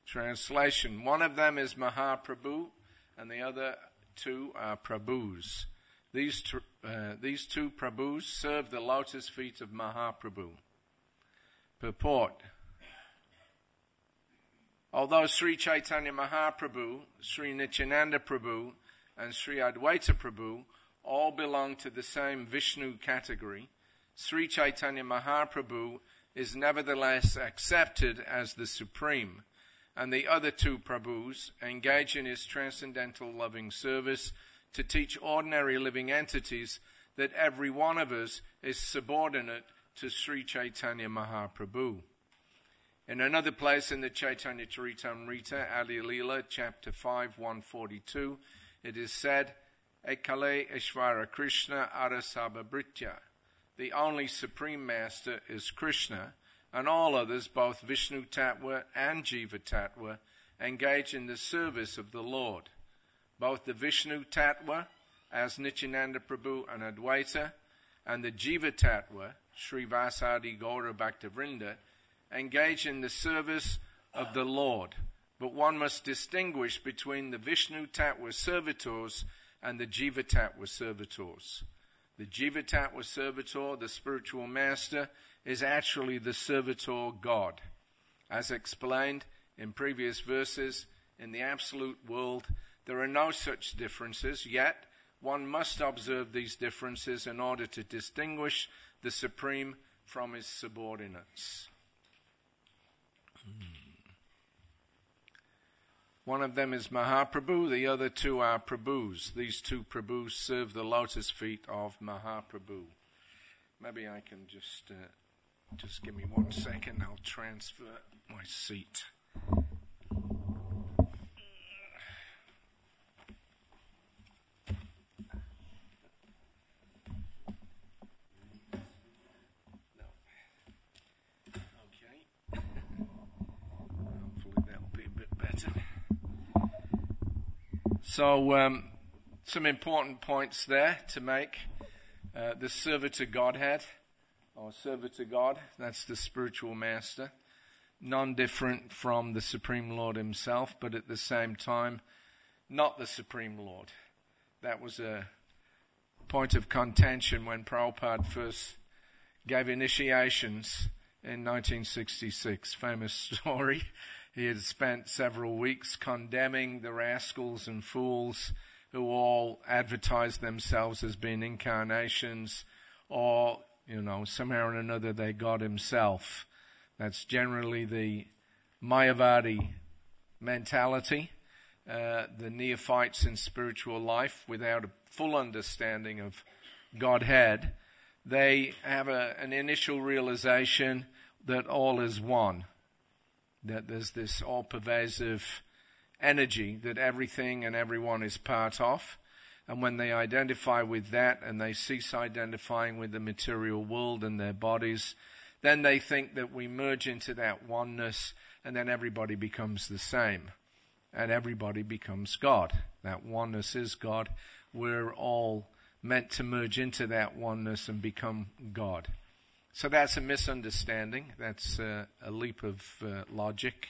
translation. One of them is Mahaprabhu, and the other two are Prabhus. These two Prabhus serve the lotus feet of Mahaprabhu. Purport. Although Sri Chaitanya Mahaprabhu, Sri Nityananda Prabhu, and Sri Advaita Prabhu all belong to the same Vishnu category, Sri Chaitanya Mahaprabhu is nevertheless accepted as the supreme, and the other two Prabhus engage in his transcendental loving service to teach ordinary living entities that every one of us is subordinate to Sri Chaitanya Mahaprabhu. In another place in the Chaitanya Charitamrita, Adi Leela, chapter 5, 142, it is said, Ekale Ishvara Krishna Arasabhabritya. The only Supreme Master is Krishna, and all others, both Vishnu Tattva and Jiva Tattva, engage in the service of the Lord. Both the Vishnu Tattva, as Nityananda Prabhu and Advaita, and the Jiva Tattva, Sri Vasadi Gaura Bhaktavrinda, engage in the service of the Lord. But one must distinguish between the Vishnu Tattva servitors and the Jiva Tattva servitors. The Jiva Tattva servitor, the spiritual master, is actually the servitor God. As explained in previous verses, in the absolute world, there are no such differences, yet one must observe these differences in order to distinguish the supreme from his subordinates. One of them is Mahaprabhu, the other two are Prabhus. These two Prabhus serve the lotus feet of Mahaprabhu. Maybe I can just give me 1 second, I'll transfer my seat. So, some important points there to make. The servitor Godhead, or servitor God, that's the spiritual master. None different from the Supreme Lord himself, but at the same time, not the Supreme Lord. That was a point of contention when Prabhupada first gave initiations in 1966. Famous story. He had spent several weeks condemning the rascals and fools who all advertised themselves as being incarnations, or, somehow or another they God himself. That's generally the Mayavadi mentality, the neophytes in spiritual life without a full understanding of Godhead. They have an initial realization that all is one, that there's this all-pervasive energy that everything and everyone is part of. And when they identify with that and they cease identifying with the material world and their bodies, then they think that we merge into that oneness and then everybody becomes the same. And everybody becomes God. That oneness is God. We're all meant to merge into that oneness and become God. So that's a misunderstanding. That's a leap of logic.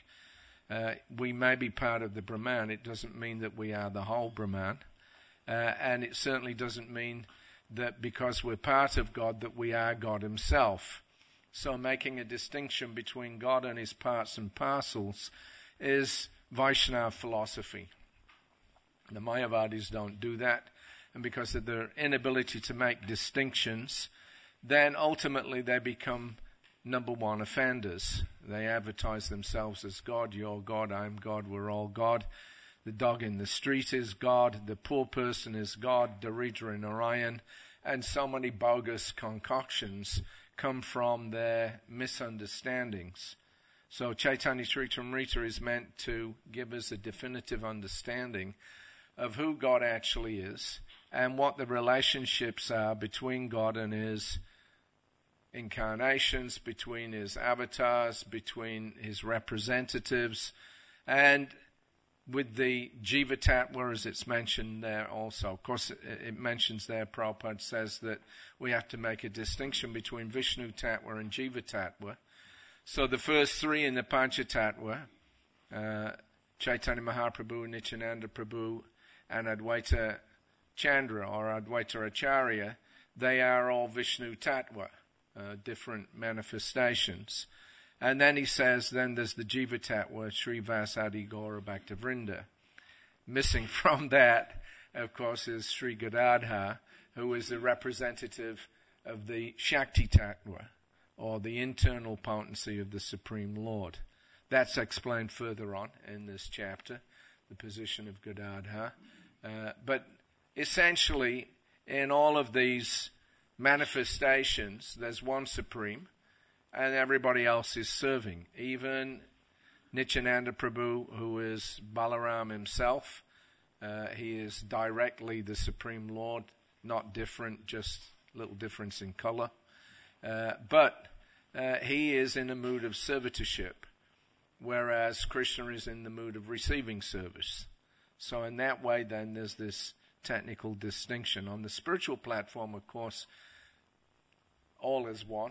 We may be part of the Brahman. It doesn't mean that we are the whole Brahman. And it certainly doesn't mean that because we're part of God that we are God himself. So making a distinction between God and his parts and parcels is Vaishnava philosophy. The Mayavadis don't do that. And because of their inability to make distinctions, then ultimately they become number one offenders. They advertise themselves as God. You're God, I'm God, we're all God. The dog in the street is God. The poor person is God. Daridra and Narayan. And so many bogus concoctions come from their misunderstandings. So Chaitanya Charitamrita is meant to give us a definitive understanding of who God actually is and what the relationships are between God and his incarnations, between his avatars, between his representatives, and with the Jiva Tattva, as it's mentioned there also. Of course, it mentions there, Prabhupada says that we have to make a distinction between Vishnu Tattva and Jiva Tattva. So the first three in the Panchatattva, Chaitanya Mahaprabhu, Nityananda Prabhu, and Advaita Chandra or Advaita Acharya, they are all Vishnu Tattva, different manifestations. And then he says, then there's the Jiva Tattva, Srivas Adi Gaura Bhaktavrinda. Missing from that, of course, is Sri Gadadhar, who is the representative of the Shakti Tattva, or the internal potency of the Supreme Lord. That's explained further on in this chapter, the position of Gadadhar. But essentially, in all of these manifestations, there's one Supreme, and everybody else is serving. Even Nityananda Prabhu, who is Balaram himself, he is directly the Supreme Lord, not different, just a little difference in color. But he is in a mood of servitorship, whereas Krishna is in the mood of receiving service. So in that way, then, there's this technical distinction. On the spiritual platform, of course, all is one,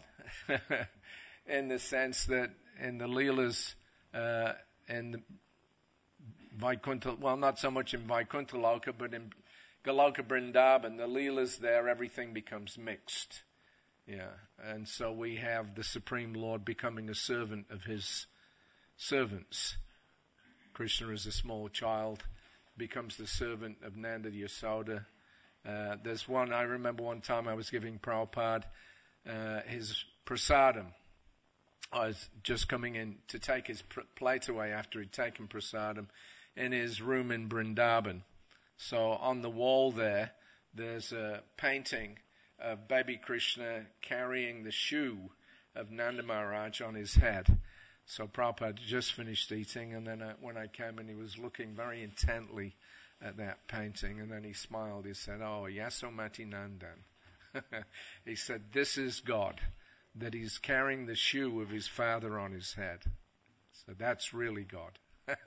in the sense that in the Leelas, in the Vaikuntha, well, not so much in Vaikuntha Loka, but in Goloka Vrindavan, the Leelas there, everything becomes mixed. Yeah, and so we have the Supreme Lord becoming a servant of his servants. Krishna as a small child becomes the servant of Nanda Yasoda. There's one, I remember one time I was giving Prabhupada his prasadam. I was just coming in to take his plate away after he'd taken prasadam in his room in Vrindavan. So on the wall there's a painting of baby Krishna carrying the shoe of Nanda Maharaj on his head. So Prabhupada just finished eating, and then when I came in, he was looking very intently at that painting, and then he smiled. He said, "Oh, Yasomati Nandan." He said, "This is God, that he's carrying the shoe of his father on his head." So that's really God.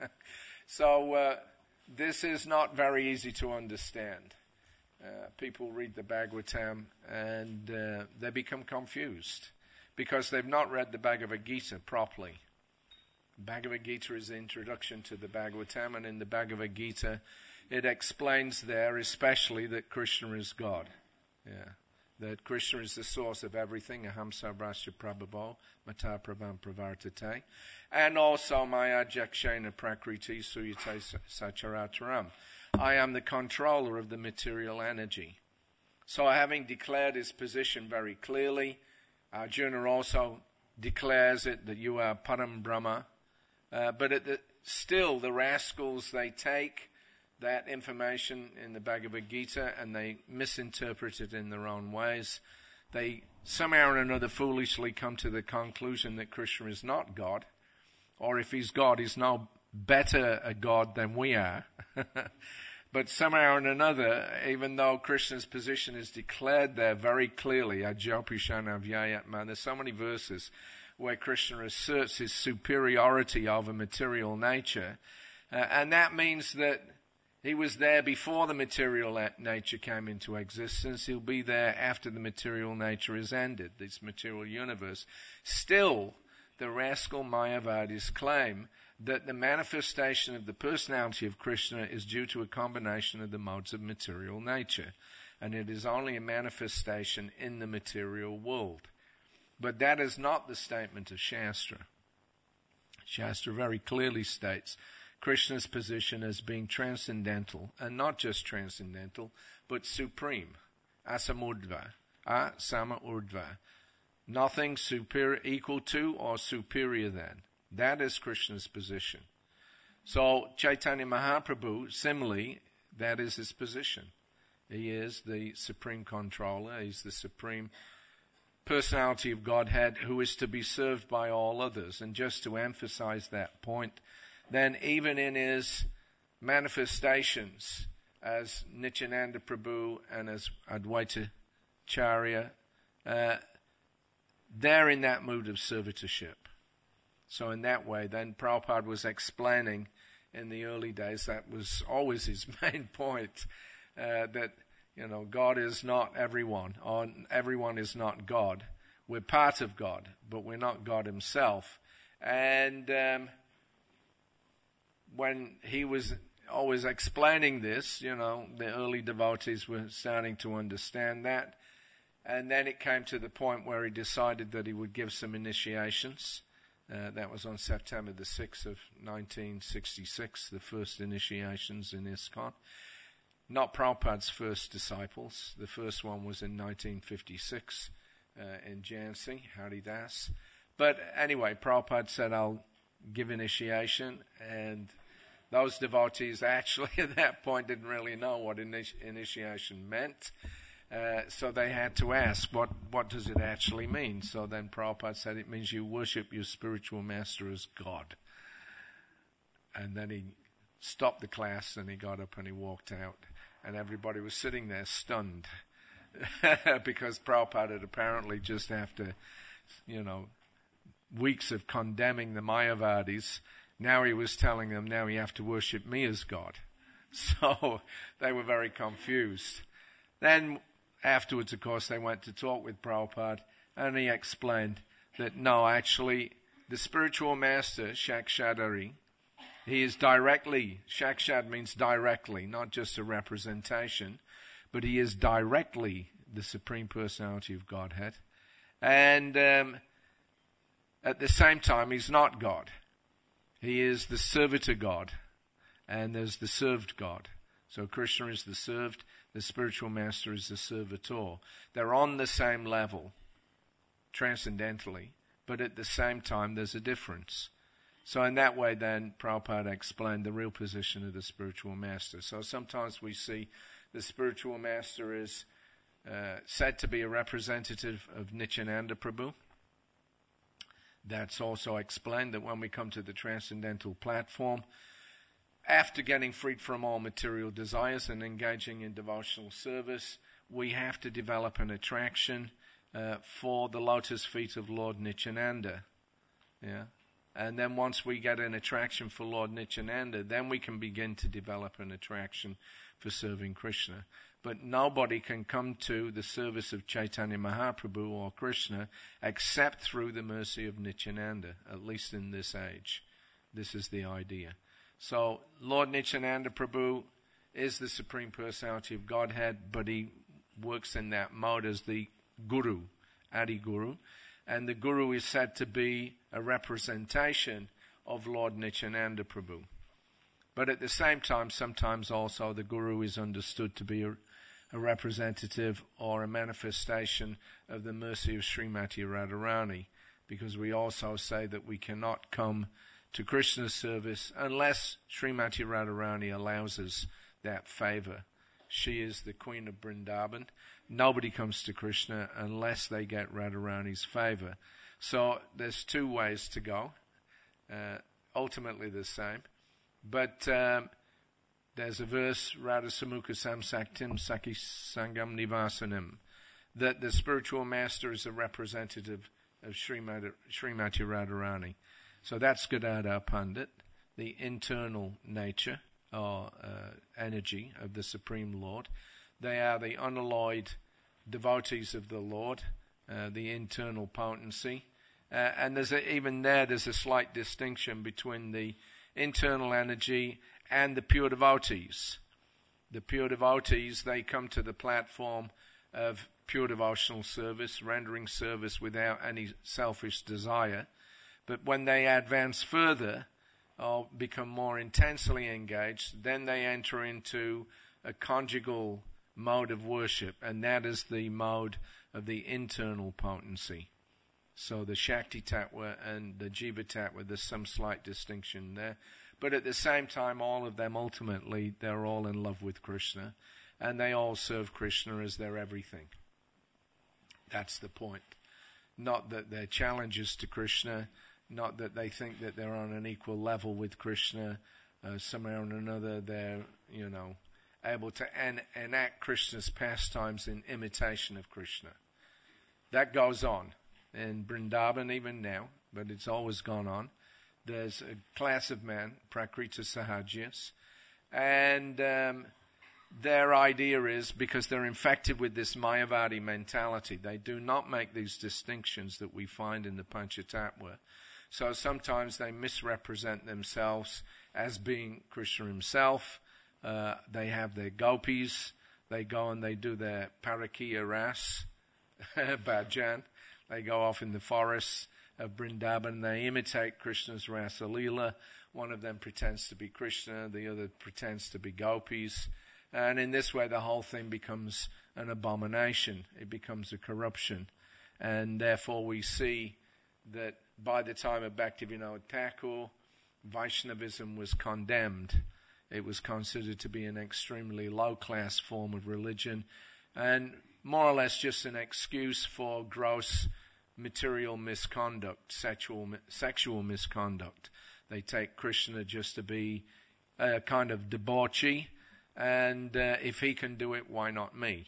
So this is not very easy to understand. People read the Bhagavatam and they become confused because they've not read the Bhagavad Gita properly. Bhagavad Gita is the introduction to the Bhagavatam, and in the Bhagavad Gita it explains there especially that Krishna is God. Yeah. That Krishna is the source of everything, aham sarvasya prabhavo, mata prabham pravartate, and also maya jakshena prakriti suyate sacharataram. I am the controller of the material energy. So having declared his position very clearly, Arjuna also declares it that you are Param Brahma, but still the rascals, they take that information in the Bhagavad Gita and they misinterpret it in their own ways. They somehow or another foolishly come to the conclusion that Krishna is not God, or if he's God, he's no better a God than we are. But somehow or another, even though Krishna's position is declared there very clearly, Ajopishana Vyayatma, there's so many verses where Krishna asserts his superiority over material nature, and that means that he was there before the material nature came into existence. He'll be there after the material nature is ended, this material universe. Still, the rascal Mayavadis claim that the manifestation of the personality of Krishna is due to a combination of the modes of material nature, and it is only a manifestation in the material world. But that is not the statement of Shastra. Shastra very clearly states Krishna's position as being transcendental, and not just transcendental, but supreme, asamurdva, asama urdva, nothing superior, equal to or superior than. That is Krishna's position. So Chaitanya Mahaprabhu, similarly, that is his position. He is the supreme controller. He's the supreme personality of Godhead who is to be served by all others. And just to emphasize that point, then even in his manifestations as Nityananda Prabhu and as Advaita Acharya, they're in that mood of servitorship. So in that way, then Prabhupada was explaining in the early days, that was always his main point, that, God is not everyone, or everyone is not God. We're part of God, but we're not God himself. And when he was always explaining this, the early devotees were starting to understand that. And then it came to the point where he decided that he would give some initiations. That was on September the 6th of 1966, the first initiations in ISKCON. Not Prabhupada's first disciples. The first one was in 1956 in Jhansi, Haridas. But anyway, Prabhupada said, I'll give initiation, and those devotees actually at that point didn't really know what initiation meant. So they had to ask, what does it actually mean? So then Prabhupada said, it means you worship your spiritual master as God. And then he stopped the class and he got up and he walked out. And everybody was sitting there stunned because Prabhupada had apparently just after, weeks of condemning the Mayavadis, now he was telling them, now you have to worship me as God. So they were very confused. Then afterwards, of course, they went to talk with Prabhupada, and he explained that no, actually, the spiritual master, Shakshadari, he is directly, Shakshad means directly, not just a representation, but he is directly the Supreme Personality of Godhead. And at the same time, he's not God. He is the servitor God, and there's the served God. So Krishna is the served, the spiritual master is the servitor. They're on the same level, transcendentally, but at the same time there's a difference. So in that way then, Prabhupada explained the real position of the spiritual master. So sometimes we see the spiritual master is said to be a representative of Nityananda Prabhu. That's also explained that when we come to the transcendental platform, after getting freed from all material desires and engaging in devotional service, we have to develop an attraction for the lotus feet of Lord Nityananda. Yeah? And then once we get an attraction for Lord Nityananda, then we can begin to develop an attraction for serving Krishna. But nobody can come to the service of Chaitanya Mahaprabhu or Krishna except through the mercy of Nityananda, at least in this age. This is the idea. So Lord Nityananda Prabhu is the Supreme Personality of Godhead, but he works in that mode as the Guru, Adi Guru. And the Guru is said to be a representation of Lord Nityananda Prabhu. But at the same time, sometimes also the Guru is understood to be a representative or a manifestation of the mercy of Srimati Radharani, because we also say that we cannot come to Krishna's service unless Srimati Radharani allows us that favor. She is the Queen of Vrindavan. Nobody comes to Krishna unless they get Radharani's favor. So there's two ways to go, ultimately the same. But there's a verse, Radha Samukha Samsaktim Sakhi Sangam Nivasanim, that the spiritual master is a representative of Srimati Radharani. So that's Gadadhar Pandit, the internal nature or energy of the Supreme Lord. They are the unalloyed devotees of the Lord, the internal potency. And there's a slight distinction between the internal energy and the pure devotees. The pure devotees, they come to the platform of pure devotional service, rendering service without any selfish desire. But when they advance further or become more intensely engaged, then they enter into a conjugal mode of worship, and that is the mode of the internal potency. So the Shakti Tattva and the Jiva Tattva, there's some slight distinction there. But at the same time, all of them ultimately, they're all in love with Krishna, and they all serve Krishna as their everything. That's the point. Not that they're challengers to Krishna, not that they think that they're on an equal level with Krishna. Somehow or another, they're, able to enact Krishna's pastimes in imitation of Krishna. That goes on in Vrindavan even now, but it's always gone on. There's a class of men, Prakrita Sahajas, and their idea is, because they're infected with this Mayavadi mentality, they do not make these distinctions that we find in the Panchatattva So sometimes they misrepresent themselves as being Krishna himself. They have their gopis. They go and they do their Parakiya Ras, Bhajan. They go off in the forests of Vrindavan. They imitate Krishna's Rasa Leela. One of them pretends to be Krishna. The other pretends to be gopis. And in this way, the whole thing becomes an abomination. It becomes a corruption. And therefore, we see that by the time of Bhaktivinoda Thakur, Vaishnavism was condemned. It was considered to be an extremely low-class form of religion and more or less just an excuse for gross material misconduct, sexual misconduct. They take Krishna just to be a kind of debauchee, and if he can do it, why not me?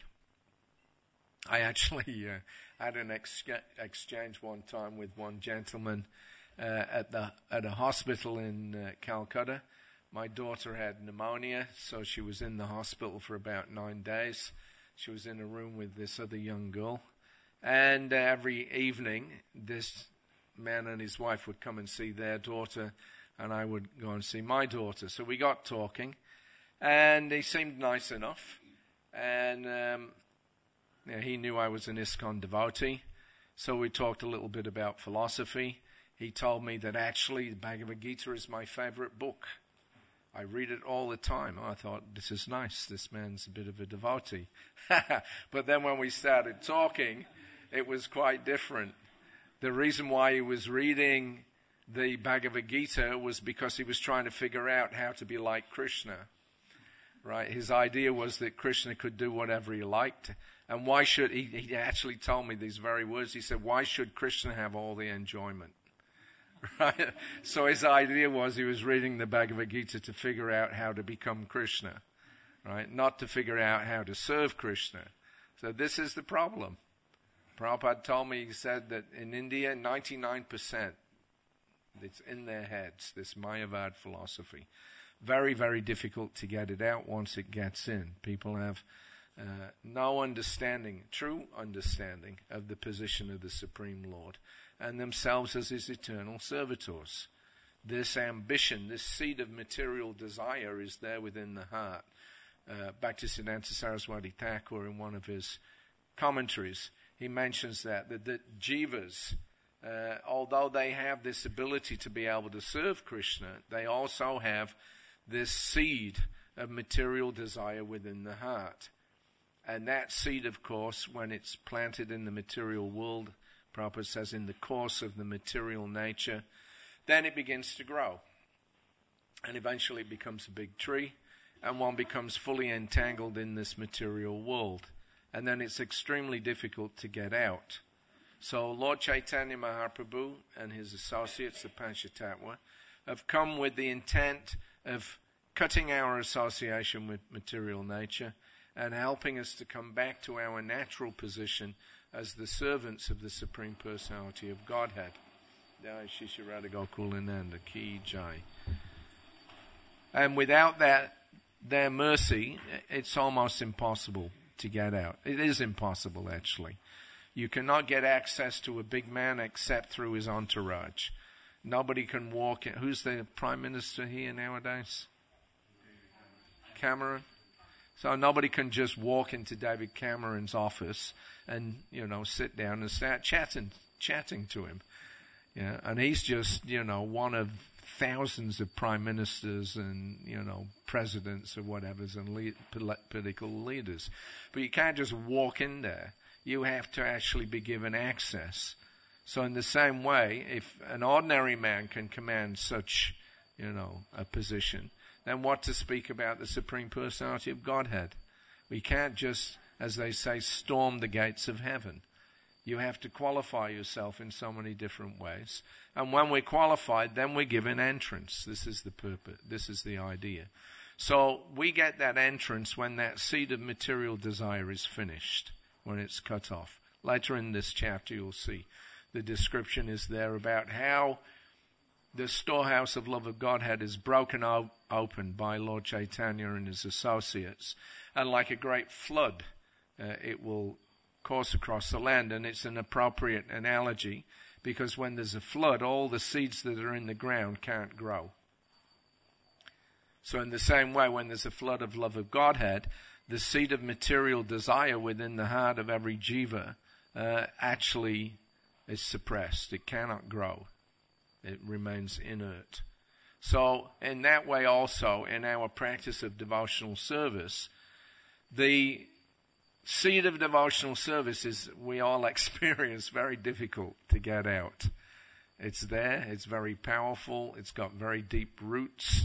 I actually had an exchange one time with one gentleman at a hospital in Calcutta. My daughter had pneumonia, so she was in the hospital for about 9 days. She was in a room with this other young girl. And every evening, this man and his wife would come and see their daughter, and I would go and see my daughter. So we got talking, and he seemed nice enough. And he knew I was an ISKCON devotee, so we talked a little bit about philosophy. He told me that actually the Bhagavad Gita is my favorite book. I read it all the time. I thought, this is nice. This man's a bit of a devotee. But then when we started talking, it was quite different. The reason why he was reading the Bhagavad Gita was because he was trying to figure out how to be like Krishna. Right? His idea was that Krishna could do whatever he liked. And why should, he actually told me these very words. He said, why should Krishna have all the enjoyment? Right? So his idea was he was reading the Bhagavad Gita to figure out how to become Krishna, right? Not to figure out how to serve Krishna. So this is the problem. Prabhupada told me, he said that in India, 99%, it's in their heads, this Mayavad philosophy. Very, very difficult to get it out once it gets in. People have no understanding, true understanding of the position of the Supreme Lord and themselves as his eternal servitors. This ambition, this seed of material desire is there within the heart. Bhaktisiddhanta Saraswati Thakur, in one of his commentaries, he mentions that jivas, although they have this ability to be able to serve Krishna, they also have this seed of material desire within the heart. And that seed, of course, when it's planted in the material world, Prabhupada says, in the course of the material nature, then it begins to grow. And eventually it becomes a big tree, and one becomes fully entangled in this material world. And then it's extremely difficult to get out. So Lord Chaitanya Mahaprabhu and his associates, the Panchatattva, have come with the intent of cutting our association with material nature and helping us to come back to our natural position as the servants of the Supreme Personality of Godhead. Jai Shri Radha Gokulananda Ki Jai. And without that, their mercy, it's almost impossible to get out. It is impossible, actually. You cannot get access to a big man except through his entourage. Nobody can walk in. Who's the Prime Minister here nowadays? Cameron. So nobody can just walk into David Cameron's office and, sit down and start chatting to him. Yeah, and he's just, one of thousands of prime ministers and, presidents or whatever's and political leaders. But you can't just walk in there. You have to actually be given access. So in the same way, if an ordinary man can command such, a position, then what to speak about the Supreme Personality of Godhead? We can't just, as they say, storm the gates of heaven. You have to qualify yourself in so many different ways. And when we're qualified, then we're given entrance. This is the purpose. This is the idea. So we get that entrance when that seed of material desire is finished, when it's cut off. Later in this chapter, you'll see the description is there about how the storehouse of love of Godhead is broken open by Lord Chaitanya and his associates. And like a great flood, it will course across the land. And it's an appropriate analogy because when there's a flood, all the seeds that are in the ground can't grow. So in the same way, when there's a flood of love of Godhead, the seed of material desire within the heart of every jiva actually is suppressed. It cannot grow. It remains inert. So in that way also, in our practice of devotional service, the seed of devotional service is, we all experience, very difficult to get out. It's there, it's very powerful, it's got very deep roots,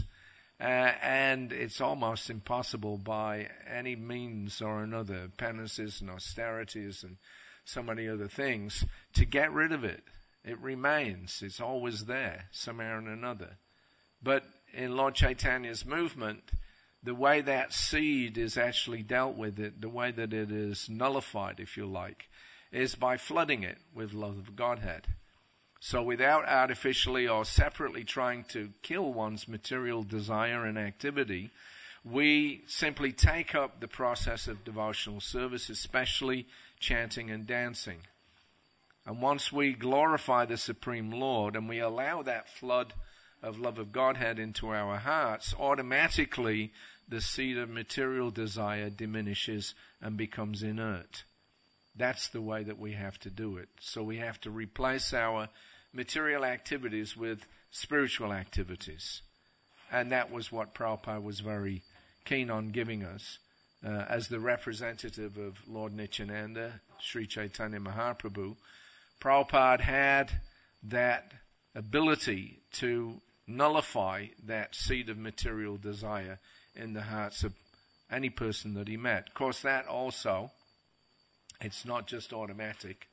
and it's almost impossible by any means or another, penances and austerities and so many other things, to get rid of it. It remains, it's always there, somehow or another. But in Lord Chaitanya's movement, the way that seed is actually dealt with, it, the way that it is nullified, if you like, is by flooding it with love of Godhead. So without artificially or separately trying to kill one's material desire and activity, we simply take up the process of devotional service, especially chanting and dancing. And once we glorify the Supreme Lord and we allow that flood of love of Godhead into our hearts, automatically the seed of material desire diminishes and becomes inert. That's the way that we have to do it. So we have to replace our material activities with spiritual activities. And that was what Prabhupada was very keen on giving us. As the representative of Lord Nityananda, Sri Chaitanya Mahaprabhu, Prabhupada had that ability to nullify that seed of material desire in the hearts of any person that he met. Of course, that also, it's not just automatic.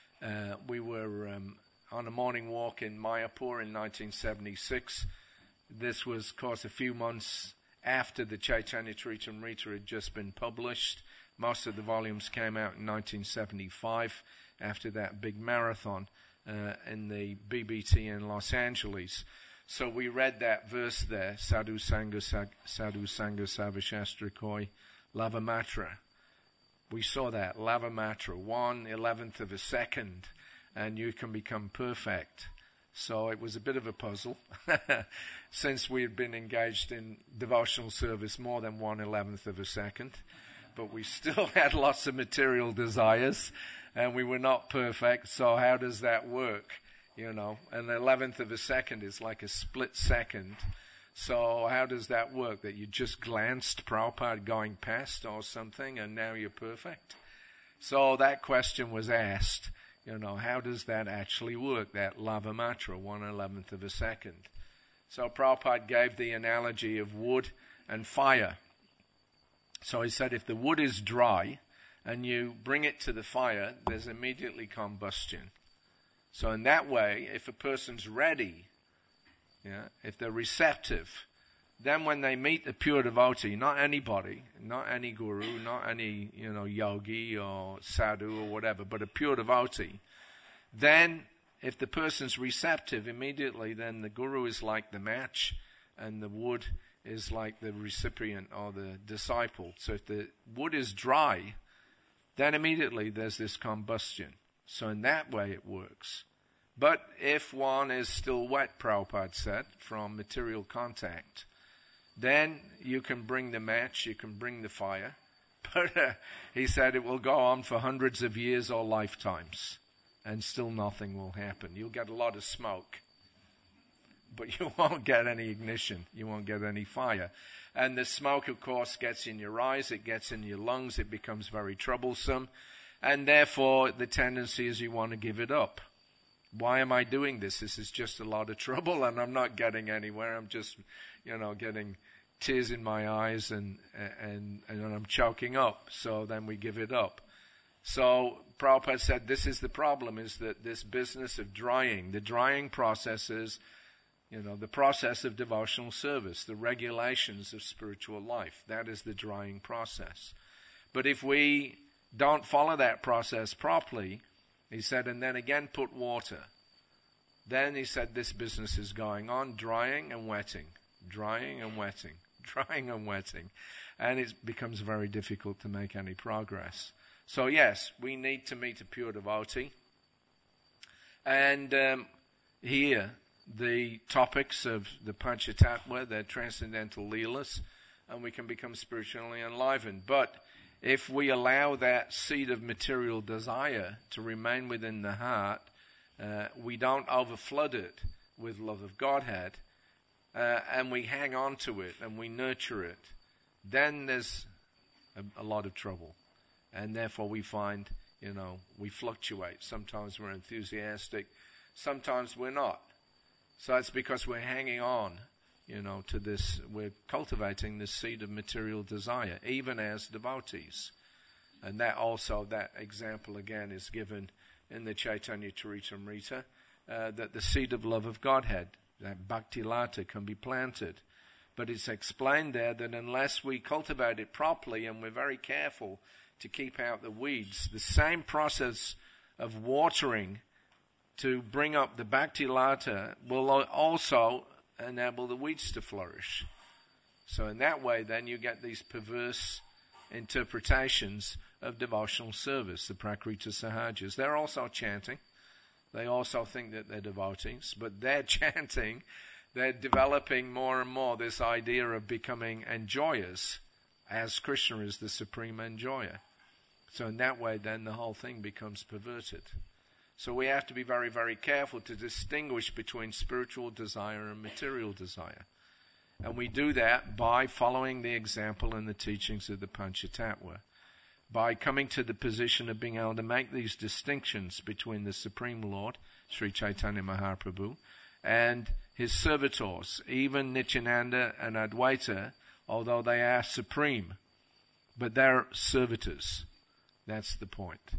We were on a morning walk in Mayapur in 1976. This was, of course, a few months after the Chaitanya Charitamrita had just been published. Most of the volumes came out in 1975 after that big marathon in the BBT in Los Angeles. So we read that verse there, Sadhu Sangha Savashastra Koi Lavamatra. We saw that, Lavamatra, 1/11th of a second, and you can become perfect. So it was a bit of a puzzle, since we had been engaged in devotional service more than 1/11th of a second. But we still had lots of material desires, and we were not perfect, so how does that work? You know, an 11th of a second is like a split second. So how does that work? That you just glanced Prabhupada going past or something and now you're perfect? So that question was asked, you know, how does that actually work, that lavamatra, 1/11th of a second? So Prabhupada gave the analogy of wood and fire. So he said if the wood is dry and you bring it to the fire, there's immediately combustion. So in that way, if a person's ready, if they're receptive, then when they meet a pure devotee, not anybody, not any guru, not any, yogi or sadhu or whatever, but a pure devotee, then if the person's receptive immediately, then the guru is like the match and the wood is like the recipient or the disciple. So if the wood is dry, then immediately there's this combustion. So in that way it works. But if one is still wet, Prabhupada said, from material contact, then you can bring the match, you can bring the fire. But he said it will go on for hundreds of years or lifetimes, and still nothing will happen. You'll get a lot of smoke, but you won't get any ignition. You won't get any fire. And the smoke, of course, gets in your eyes, it gets in your lungs, it becomes very troublesome. And therefore, the tendency is you want to give it up. Why am I doing this? This is just a lot of trouble and I'm not getting anywhere. I'm just, getting tears in my eyes and I'm choking up. So then we give it up. So Prabhupada said this is the problem, is that this business of drying, the drying process is, the process of devotional service, the regulations of spiritual life. That is the drying process. But if we don't follow that process properly, he said, and then again put water. Then he said this business is going on, drying and wetting, drying and wetting, drying and wetting. And it becomes very difficult to make any progress. So yes, we need to meet a pure devotee. And here, the topics of the Panchatattva, they're transcendental leelas, and we can become spiritually enlivened. But if we allow that seed of material desire to remain within the heart, we don't overflood it with love of Godhead, and we hang on to it and we nurture it, then there's a lot of trouble. And therefore we find, we fluctuate. Sometimes we're enthusiastic, sometimes we're not. So it's because we're hanging on, to this, we're cultivating this seed of material desire, even as devotees. And that example again is given in the Chaitanya Charitamrita, that the seed of love of Godhead, that bhakti lata, can be planted. But it's explained there that unless we cultivate it properly and we're very careful to keep out the weeds, the same process of watering to bring up the bhakti lata will also enable the weeds to flourish. So in that way, then you get these perverse interpretations of devotional service, the Prakriti Sahajas. They're also chanting. They also think that they're devotees, but they're chanting. They're developing more and more this idea of becoming enjoyers, as Krishna is the supreme enjoyer. So in that way, then the whole thing becomes perverted. So we have to be very, very careful to distinguish between spiritual desire and material desire. And we do that by following the example and the teachings of the Panchatattva, by coming to the position of being able to make these distinctions between the Supreme Lord, Sri Chaitanya Mahaprabhu, and his servitors, even Nityananda and Advaita, although they are supreme, but they're servitors. That's the point.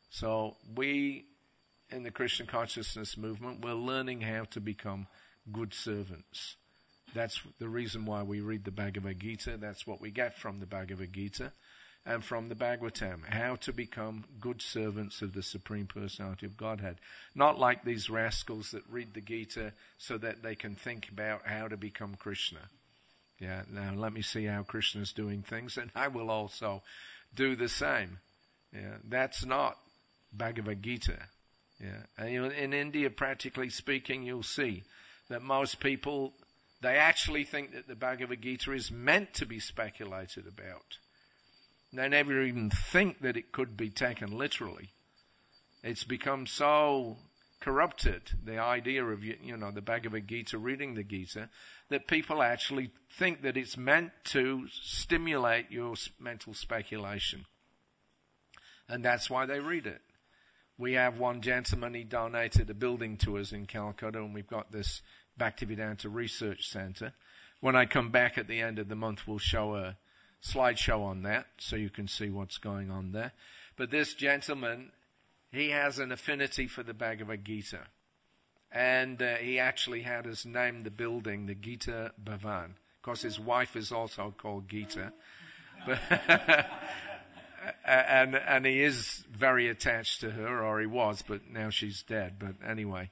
So we, in the Krishna consciousness movement, we're learning how to become good servants. That's the reason why we read the Bhagavad Gita. That's what we get from the Bhagavad Gita and from the Bhagavatam, how to become good servants of the Supreme Personality of Godhead. Not like these rascals that read the Gita so that they can think about how to become Krishna. Yeah, now let me see how Krishna's doing things, and I will also do the same. Yeah, that's not Bhagavad Gita. Yeah, and in India, practically speaking, you'll see that most people, they actually think that the Bhagavad Gita is meant to be speculated about. They never even think that it could be taken literally. It's become so corrupted, the idea of, the Bhagavad Gita, reading the Gita, that people actually think that it's meant to stimulate your mental speculation. And that's why they read it. We have one gentleman, he donated a building to us in Calcutta, and we've got this Bhaktivedanta Research Center. When I come back at the end of the month, we'll show a slideshow on that so you can see what's going on there. But this gentleman, he has an affinity for the Bhagavad Gita. And he actually had us name the building the Gita Bhavan. Of course, his wife is also called Gita. But and he is very attached to her, or he was, but now she's dead. But anyway,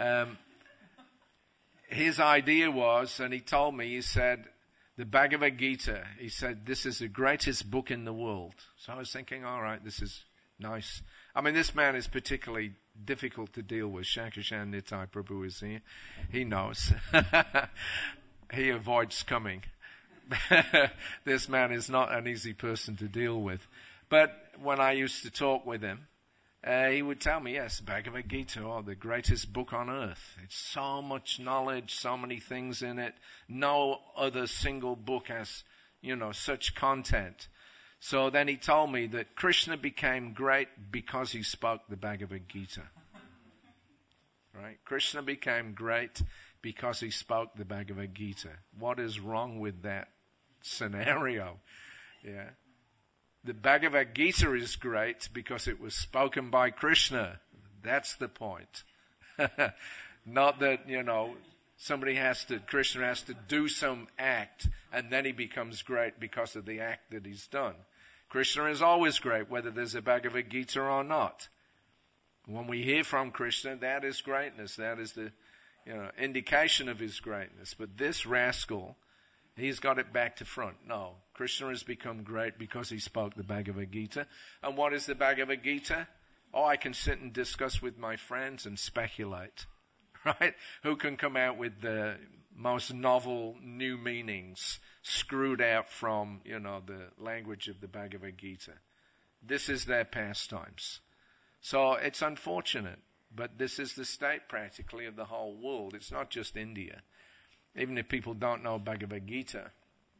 his idea was, and he told me, he said, the Bhagavad Gita, he said, this is the greatest book in the world. So I was thinking, all right, this is nice. I mean, this man is particularly difficult to deal with. Shankar Nitai Prabhu is here. He knows. He avoids coming. This man is not an easy person to deal with. But when I used to talk with him, he would tell me, yes, Bhagavad Gita, the greatest book on earth. It's so much knowledge, so many things in it. No other single book has, such content. So then he told me that Krishna became great because he spoke the Bhagavad Gita. Right? Krishna became great because he spoke the Bhagavad Gita. What is wrong with that scenario? Yeah. The Bhagavad Gita is great because it was spoken by Krishna. That's the point. Not that, Krishna has to do some act and then he becomes great because of the act that he's done. Krishna is always great, whether there's a Bhagavad Gita or not. When we hear from Krishna, that is greatness. That is the, indication of his greatness. But this rascal, he's got it back to front. No, Krishna has become great because he spoke the Bhagavad Gita. And what is the Bhagavad Gita? Oh, I can sit and discuss with my friends and speculate, right? Who can come out with the most novel new meanings screwed out from, the language of the Bhagavad Gita. This is their pastimes. So it's unfortunate, but this is the state practically of the whole world. It's not just India. Even if people don't know Bhagavad Gita.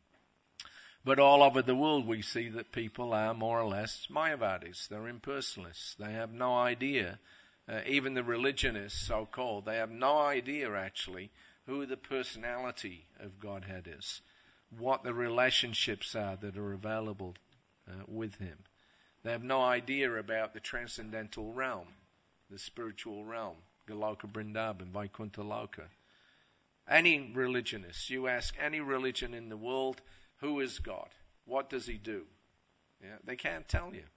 But all over the world we see that people are more or less Mayavadis. They're impersonalists. They have no idea, even the religionists so-called, they have no idea actually who the personality of Godhead is, what the relationships are that are available with him. They have no idea about the transcendental realm, the spiritual realm, Goloka Vrindavan, Vaikuntha Loka. Any religionist, you ask any religion in the world, who is God? What does he do? Yeah, they can't tell you.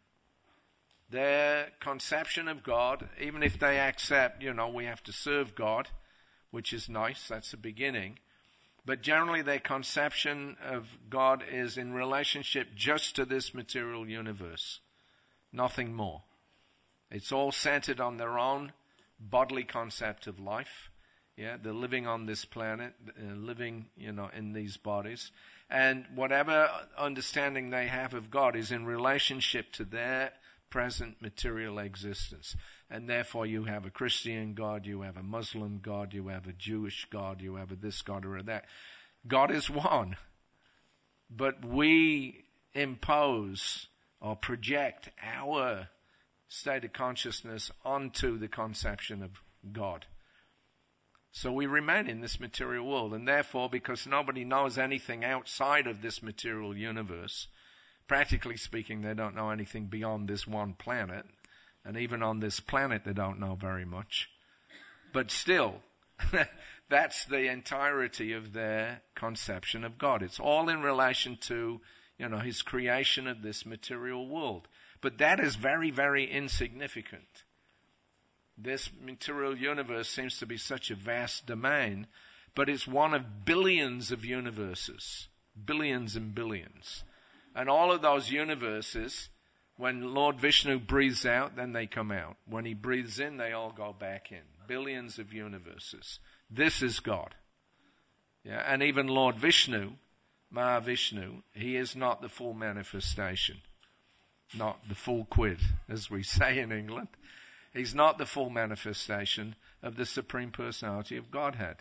Their conception of God, even if they accept, we have to serve God, which is nice, that's the beginning. But generally their conception of God is in relationship just to this material universe. Nothing more. It's all centered on their own bodily concept of life. Yeah, they're living on this planet, living, in these bodies. And whatever understanding they have of God is in relationship to their present material existence. And therefore you have a Christian God, you have a Muslim God, you have a Jewish God, you have a this God or that. God is one. But we impose or project our state of consciousness onto the conception of God. So we remain in this material world, and therefore, because nobody knows anything outside of this material universe, practically speaking, they don't know anything beyond this one planet, and even on this planet they don't know very much. But still, that's the entirety of their conception of God. It's all in relation to, his creation of this material world. But that is very, very insignificant. This material universe seems to be such a vast domain, but it's one of billions of universes, billions and billions. And all of those universes, when Lord Vishnu breathes out, then they come out. When he breathes in, they all go back in. Billions of universes. This is God. Yeah, and even Lord Vishnu, Mahavishnu, he is not the full manifestation, not the full quid, as we say in England. He's not the full manifestation of the Supreme Personality of Godhead.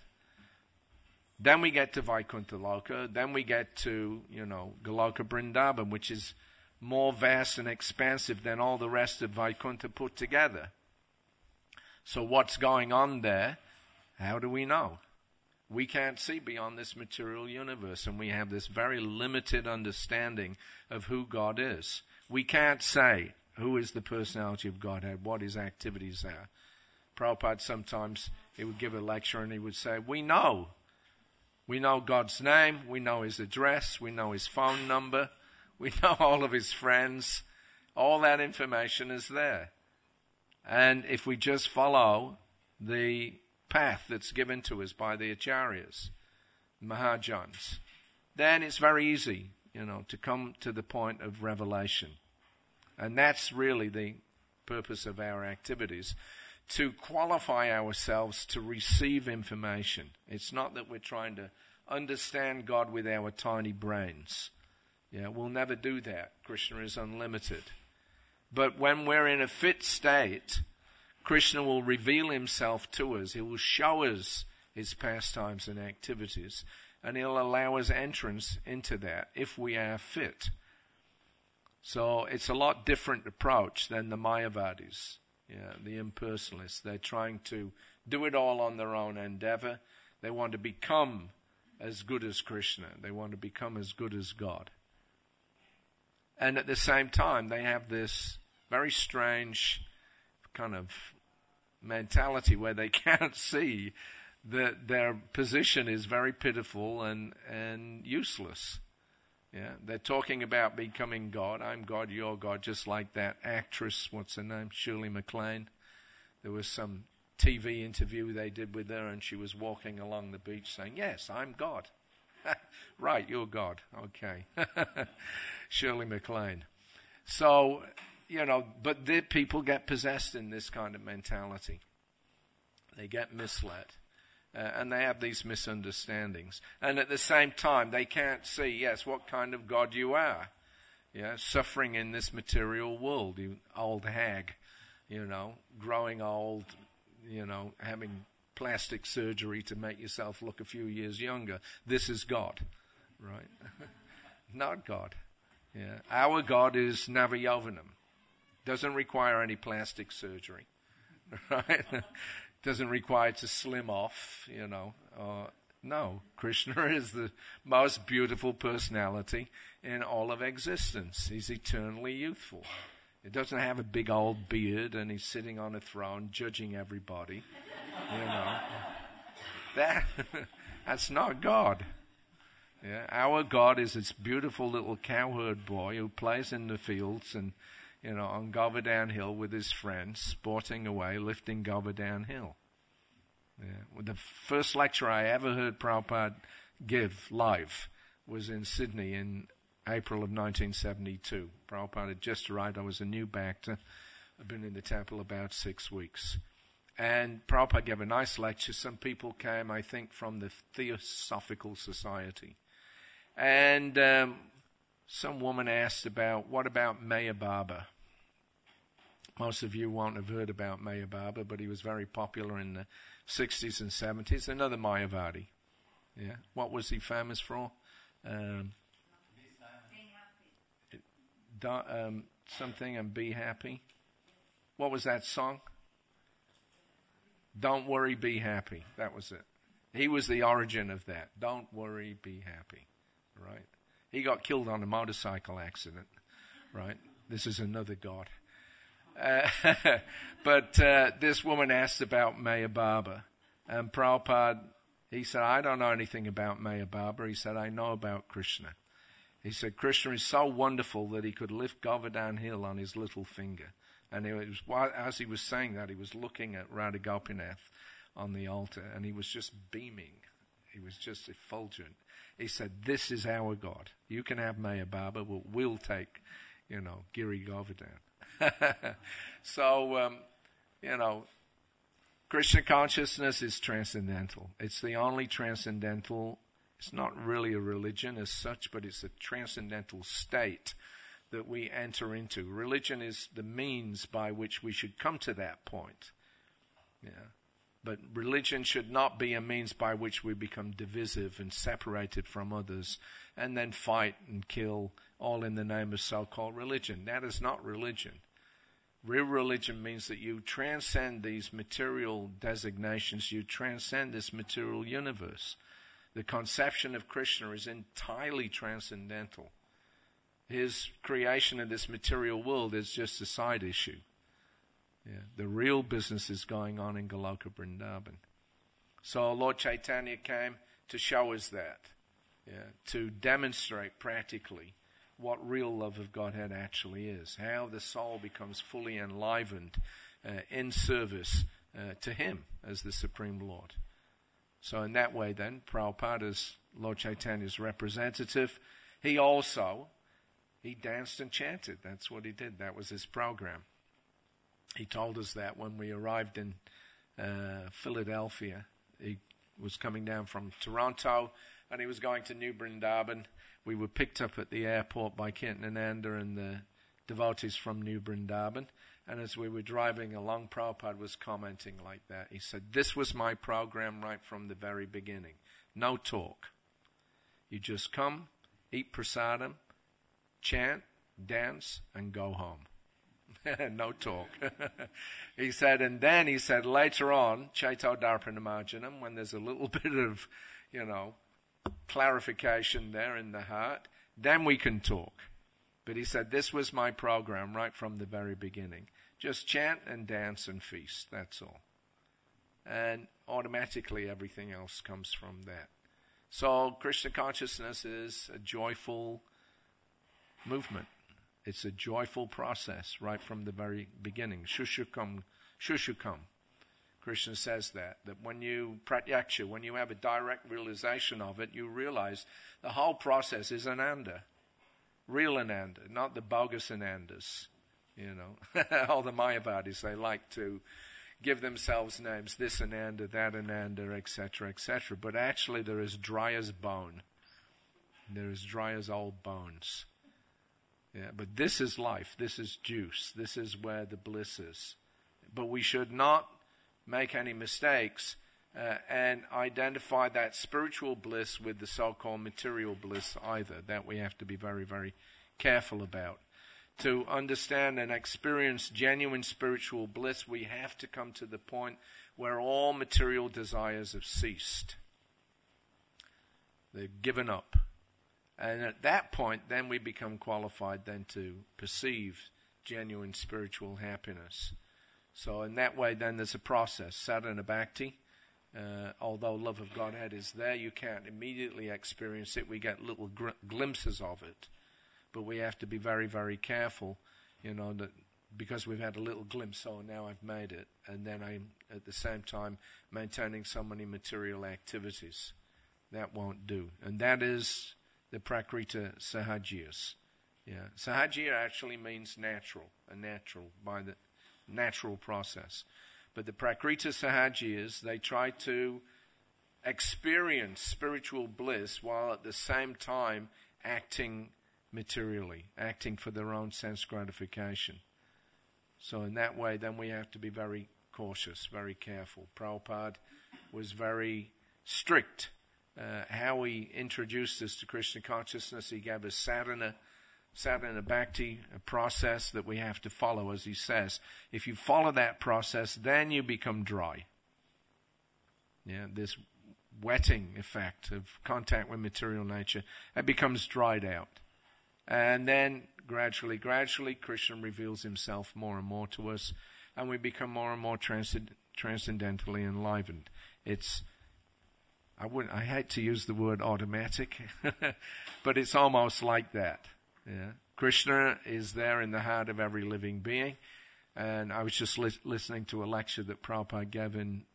Then we get to Vaikuntha Loka. Then we get to, Goloka Vrindavan, which is more vast and expansive than all the rest of Vaikuntha put together. So what's going on there? How do we know? We can't see beyond this material universe, and we have this very limited understanding of who God is. We can't say who is the personality of Godhead, what his activities are. Prabhupada sometimes, he would give a lecture and he would say, we know God's name, we know his address, we know his phone number, we know all of his friends. All that information is there. And if we just follow the path that's given to us by the Acharyas, Mahajans, then it's very easy, to come to the point of revelation. And that's really the purpose of our activities, to qualify ourselves to receive information. It's not that we're trying to understand God with our tiny brains. Yeah, we'll never do that. Krishna is unlimited. But when we're in a fit state, Krishna will reveal himself to us. He will show us his pastimes and activities, and he'll allow us entrance into that if we are fit. So it's a lot different approach than the Mayavadis, the impersonalists. They're trying to do it all on their own endeavor. They want to become as good as Krishna. They want to become as good as God. And at the same time, they have this very strange kind of mentality where they can't see that their position is very pitiful and useless. Yeah, they're talking about becoming God. I'm God, you're God, just like that actress, what's her name, Shirley MacLaine. There was some TV interview they did with her, and she was walking along the beach saying, yes, I'm God. Right, you're God. Okay. Shirley MacLaine. So but the people get possessed in this kind of mentality. They get misled. And they have these misunderstandings. And at the same time, they can't see, yes, what kind of God you are. Yeah, suffering in this material world, you old hag, growing old, having plastic surgery to make yourself look a few years younger. This is God, right? Not God. Yeah, our God is Navayovanam. Doesn't require any plastic surgery, right? Doesn't require to slim off, No, Krishna is the most beautiful personality in all of existence. He's eternally youthful. He doesn't have a big old beard and he's sitting on a throne judging everybody, That's not God. Yeah, our God is this beautiful little cowherd boy who plays in the fields and on Govardhan Hill with his friends, sporting away, lifting Govardhan Hill. Yeah. Well, the first lecture I ever heard Prabhupada give live was in Sydney in April of 1972. Prabhupada had just arrived. I was a new Bhakta. I'd been in the temple about 6 weeks. And Prabhupada gave a nice lecture. Some people came, I think, from the Theosophical Society. And some woman asked what about Meher Baba? Most of you won't have heard about Meher Baba, but he was very popular in the 60s and 70s. Another Mayavadi. Yeah. What was he famous for? Something and Be Happy. What was that song? Don't Worry, Be Happy. That was it. He was the origin of that. Don't worry, be happy. Right? He got killed on a motorcycle accident. Right? This is another God. But this woman asked about Meher Baba. And Prabhupada, he said, I don't know anything about Meher Baba. He said, I know about Krishna. He said, Krishna is so wonderful that he could lift Govardhan Hill on his little finger. And as he was saying that, he was looking at Radha Gopinath on the altar, and he was just beaming. He was just effulgent. He said, this is our God. You can have Meher Baba, but we'll take, Giri Govardhan. So, Krishna consciousness is transcendental. It's the only transcendental. It's not really a religion as such, but it's a transcendental state that we enter into. Religion is the means by which we should come to that point. Yeah. But religion should not be a means by which we become divisive and separated from others and then fight and kill, all in the name of so-called religion. That is not religion. Real religion means that you transcend these material designations. You transcend this material universe. The conception of Krishna is entirely transcendental. His creation of this material world is just a side issue. Yeah, the real business is going on in Goloka Vrindavan. So Lord Chaitanya came to show us that, to demonstrate practically what real love of Godhead actually is, how the soul becomes fully enlivened in service to Him as the Supreme Lord. So in that way then, Prabhupada, as Lord Chaitanya's representative, he danced and chanted. That's what he did. That was his program. He told us that when we arrived in Philadelphia. He was coming down from Toronto and he was going to New Vrindavan. We were picked up at the airport by Kirtanananda and the devotees from New Vrindavan. And as we were driving along, Prabhupada was commenting like that. He said, this was my program right from the very beginning. No talk. You just come, eat prasadam, chant, dance, and go home. No talk. He said, and then he said, later on, Chaito Darpanamarjanam, when there's a little bit of, clarification there in the heart, then we can talk. But he said, this was my program right from the very beginning. Just chant and dance and feast, that's all. And automatically everything else comes from that. So Krishna consciousness is a joyful movement. It's a joyful process right from the very beginning. Shushukam. Krishna says that when you pratyaksha, when you have a direct realization of it, you realize the whole process is ananda. Real ananda, not the bogus anandas. All the Mayavadis, they like to give themselves names, this Ananda, that Ananda, etc., etc. But actually they're as dry as bone. They're as dry as old bones. Yeah, but this is life. This is juice. This is where the bliss is. But we should not make any mistakes and identify that spiritual bliss with the so-called material bliss either. That we have to be very, very careful about. To understand and experience genuine spiritual bliss, we have to come to the point where all material desires have ceased. They've given up. And at that point, then we become qualified then to perceive genuine spiritual happiness. So in that way, then there's a process. Sadhana bhakti, although love of Godhead is there, you can't immediately experience it. We get little glimpses of it. But we have to be very, very careful, that because we've had a little glimpse, now I've made it. And then I'm, at the same time, maintaining so many material activities. That won't do. And that is the Prakriti Sahajiyas. Yeah. Sahajiya actually means natural, by the natural process. But the Prakriti Sahajiyas, they try to experience spiritual bliss while at the same time acting materially, acting for their own sense gratification. So in that way, then we have to be very cautious, very careful. Prabhupada was very strict. How he introduced us to Krishna consciousness, he gave us sadhana bhakti, a process that we have to follow, as he says. If you follow that process, then you become dry. Yeah, this wetting effect of contact with material nature, it becomes dried out. And then gradually, Krishna reveals himself more and more to us, and we become more and more transcendentally enlivened. I hate to use the word automatic, but it's almost like that. Yeah. Krishna is there in the heart of every living being. And I was just listening to a lecture that Prabhupada gave in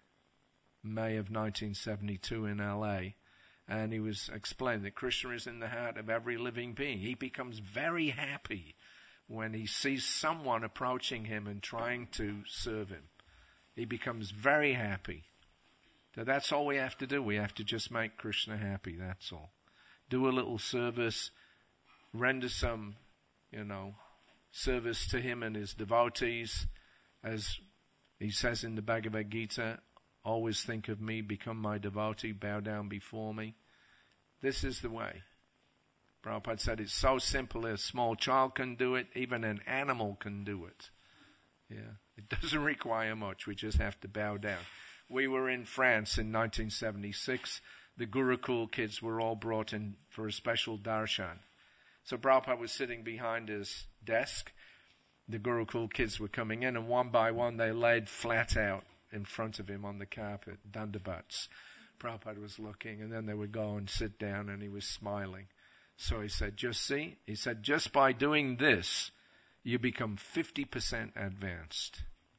May of 1972 in LA. And he was explaining that Krishna is in the heart of every living being. He becomes very happy when he sees someone approaching him and trying to serve him. He becomes very happy. So that's all we have to do. We have to just make Krishna happy, that's all. Do a little service, render some, service to him and his devotees. As he says in the Bhagavad Gita, always think of me, become my devotee, bow down before me. This is the way. Prabhupada said it's so simple, a small child can do it, even an animal can do it. Yeah, it doesn't require much, we just have to bow down. We were in France in 1976. The Gurukul kids were all brought in for a special darshan. So Prabhupada was sitting behind his desk. The Gurukul kids were coming in, and one by one they laid flat out in front of him on the carpet, dandavats. Prabhupada was looking, and then they would go and sit down, and he was smiling. So he said, just by doing this, you become 50% advanced.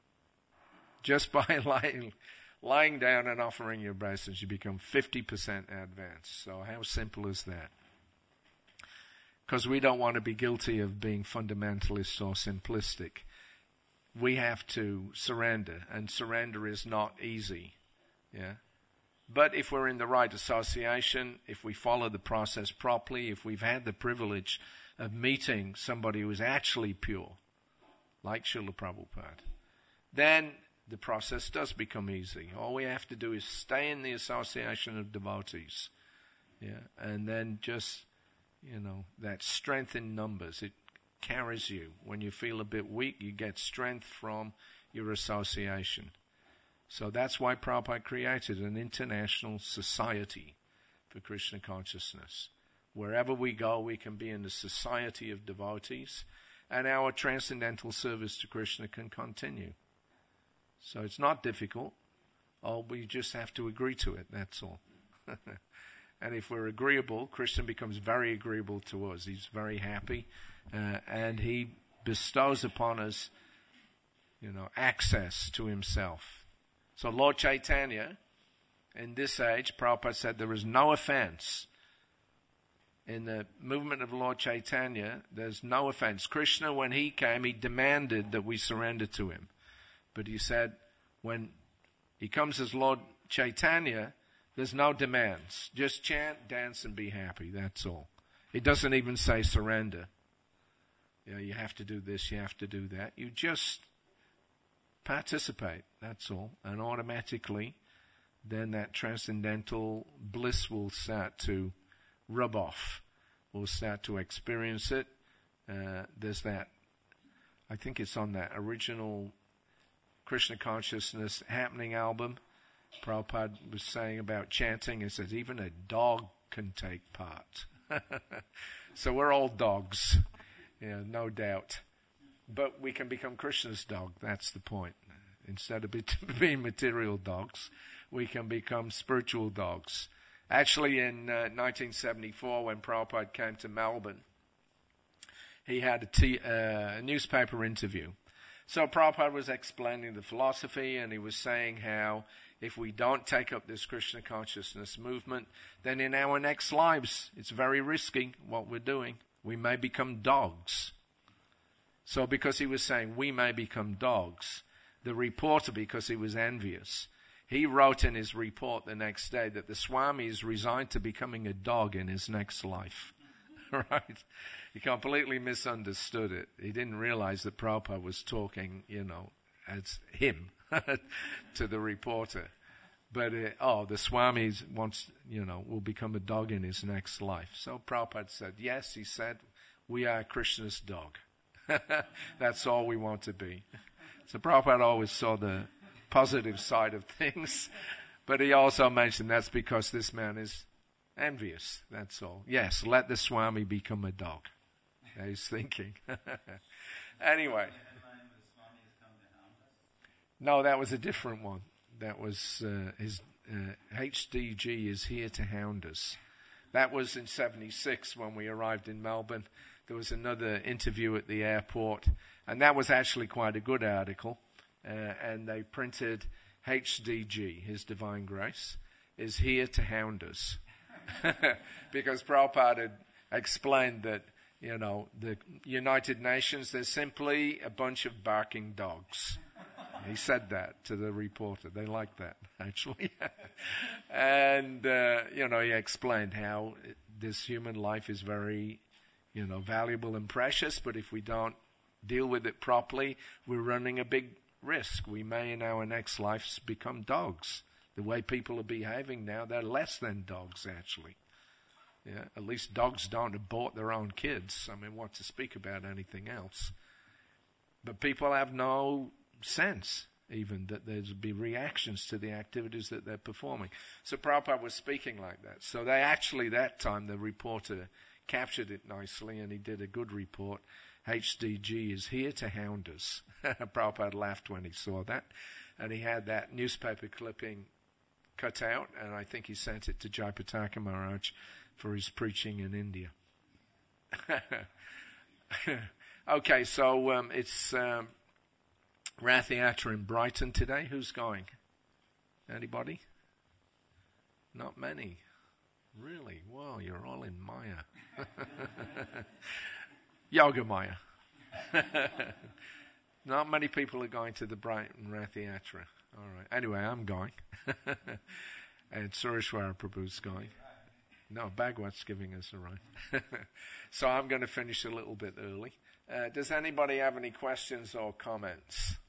Just by lying down and offering your obeisance, you become 50% advanced. So how simple is that? Because we don't want to be guilty of being fundamentalist or simplistic. We have to surrender, and surrender is not easy. Yeah. But if we're in the right association, if we follow the process properly, if we've had the privilege of meeting somebody who is actually pure, like Srila Prabhupada, then the process does become easy. All we have to do is stay in the association of devotees. Yeah. And then just, that strength in numbers, it carries you. When you feel a bit weak, you get strength from your association. So that's why Prabhupada created an international society for Krishna consciousness. Wherever we go, we can be in the society of devotees, and our transcendental service to Krishna can continue. So it's not difficult. We just have to agree to it, that's all. And if we're agreeable, Krishna becomes very agreeable to us. He's very happy, and he bestows upon us, access to himself. So Lord Chaitanya, in this age, Prabhupada said there is no offense in the movement of Lord Chaitanya, there's no offense. Krishna, when he came, he demanded that we surrender to him. But he said, when he comes as Lord Chaitanya, there's no demands. Just chant, dance, and be happy. That's all. It doesn't even say surrender. You have to do this, you have to do that. You just participate. That's all. And automatically, then that transcendental bliss will start to rub off. We'll start to experience it. There's that, I think it's on that original Krishna Consciousness Happening album. Prabhupada was saying about chanting, it says even a dog can take part. So we're all dogs, no doubt. But we can become Krishna's dog, that's the point. Instead of being material dogs, we can become spiritual dogs. Actually, in 1974, when Prabhupada came to Melbourne, he had a newspaper interview. So Prabhupada was explaining the philosophy, and he was saying how if we don't take up this Krishna consciousness movement, then in our next lives, it's very risky what we're doing. We may become dogs. So because he was saying we may become dogs, the reporter, because he was envious, he wrote in his report the next day that the Swami is resigned to becoming a dog in his next life. Right? He completely misunderstood it. He didn't realize that Prabhupada was talking, as him to the reporter. But, the Swami will become a dog in his next life. So Prabhupada said, yes, he said, we are Krishna's dog. That's all we want to be. So Prabhupada always saw the positive side of things, but he also mentioned that's because this man is envious, that's all. Yes, let the Swami become a dog. He's thinking. Anyway. No, that was a different one. That was his HDG is here to hound us. That was in 76 when we arrived in Melbourne. There was another interview at the airport, and that was actually quite a good article. And they printed HDG, His Divine Grace, is here to hound us. Because Prabhupada had explained that, the United Nations, they're simply a bunch of barking dogs. He said that to the reporter. They liked that, actually. And, he explained how this human life is very, valuable and precious, but if we don't deal with it properly, we're running a big risk. We may in our next lives become dogs. The way people are behaving now, they're less than dogs, actually. Yeah, at least dogs don't abort their own kids. I mean, what to speak about anything else? But people have no sense, even, that there's be reactions to the activities that they're performing. So Prabhupada was speaking like that. So they actually, that time, the reporter captured it nicely, and he did a good report. HDG is here to hound us. Prabhupada laughed when he saw that. And he had that newspaper clipping cut out, and I think he sent it to Jayapataka Maharaj for his preaching in India. Okay, so it's Rath Yatra in Brighton today. Who's going? Anybody? Not many. Really? Wow, you're all in Maya. Yoga Maya. Not many people are going to the Brighton Rath Yatra. All right. Anyway, I'm going. And Sureshwara Prabhu's going. No, Bhagwat's giving us a ride. So I'm going to finish a little bit early. Does anybody have any questions or comments?